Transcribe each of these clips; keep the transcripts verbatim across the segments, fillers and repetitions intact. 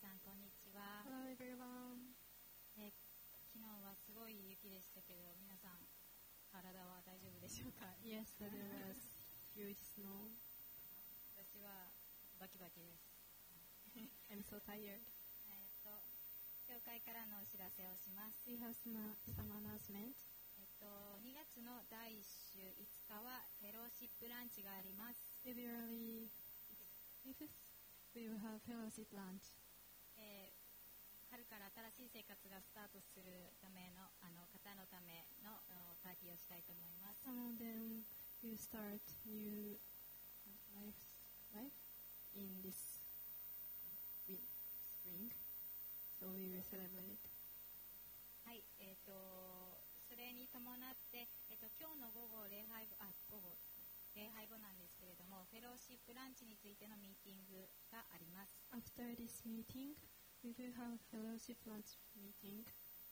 さんこんにちは。 Hello everyone. えー昨日はすごい雪でしたけど、皆さん体は大丈夫でしょうか？ Yes, there was huge snow. 私はバキバキです。 I'm so tired. えーと教会からのお知らせをします。 We have some, some announcements. えっとにがつのだいいっ週いつかはフェローシップランチがあります。 February fifth, we will have fellowship lunch. えー春から新しい生活がスタートするためのあの方のためのおパーティーをしたいと思います。 Some of them will start new life, life in this wi- spring. So we will celebrate. はい、えっ、とそれに伴って、えっ、と今日の午後礼拝あ午後礼拝後なんですけれども、フェローシップランチについてのミーティングがあります。 After this meeting, we will have fellowship lunch meeting.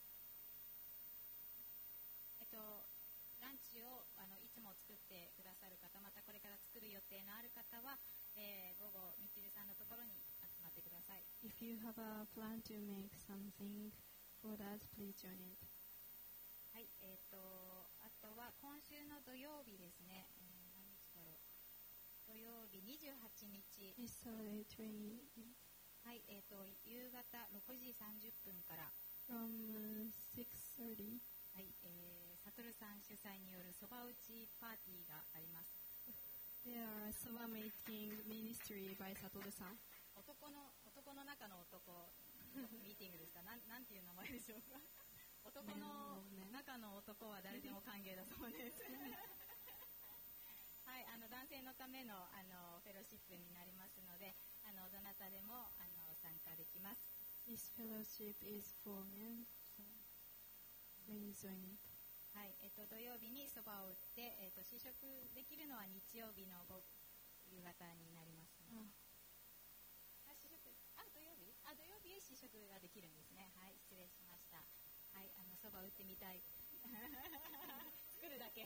えっ、とランチをあのいつも作ってくださる方、またこれから作る予定のある方は、えー、午後みちるさんのところに集まってください。 If you have a plan to make something for that, please join it. はい、えっ、とあとは今週の土曜日ですね、えー、何日だろう、土曜日にじゅうはちにち、 This Saturday training はい、えっ、と夕方ろくじさんじゅっぷんから、 from uh, six thirty. はい、えー、サトルさん主催によるそば打ちパーティーがあります。 There are soba making ministry by Satoru-san. 男の男の中の男ミーティングですか？なんなんていう名前でしょうか？男の中の男は誰でも歓迎だそうです。はい、あの男性のためのあのフェローシップになりますので、あのどなたでもあの参加できます。 This fellowship is for men, so please join it. はい、えっと土曜日にそばを打って、えっと試食できるのは日曜日の午夕方になりますね。 Ah, あ、試食、あ、土曜日、あ、土曜日試食ができるんですね。はい、失礼しました。はい、あのそば打ってみたい。作るだけ。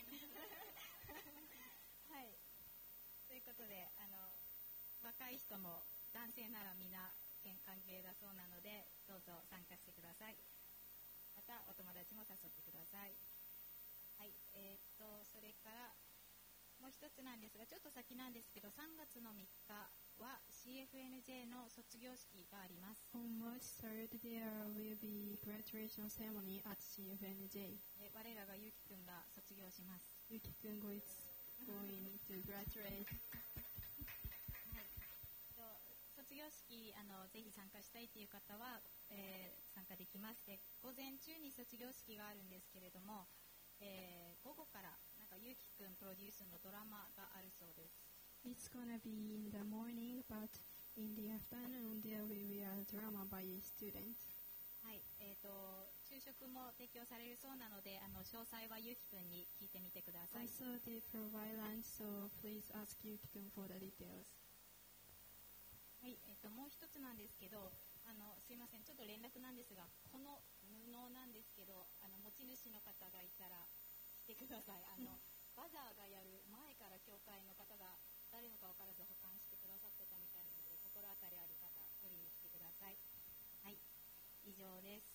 はい。ということで、あの若い人も男性なら皆歓迎だそうなので、どうぞ参加してください。またお友達も誘ってください。はい、えー、っとそれからもう一つなんですが、ちょっと先なんですけど、さんがつのみっかは シーエフエヌジェー の卒業式があります。 on March third, there will be graduation ceremony at シーエフエヌジェー. え我らがゆうきくんが卒業します。 Yuki-kun is going to graduate. はい、と卒業式あのぜひ参加したいという方は、えー参加できます。で午前中に卒業式があるんですけれども、えー午後からなんかゆうきくんプロデュースのドラマがあるそうです。 It's gonna be in the morning, but in the afternoon there will be a drama by a student. はい、えー、と昼食も提供されるそうなので、あの詳細はゆうきくんに聞いてみてください。 Also, they provide lunch, so please ask Yuki-kun for the details. はい、えー、ともう一つなんですけど、あのすいません、ちょっと連絡なんですが、この布なんですけど、あの持ち主の方がいたら来てください。あのバザーがやる前から教会の方が誰のか分からず保管してくださってたみたいなので、心当たりある方取りに来てください。はい、以上です。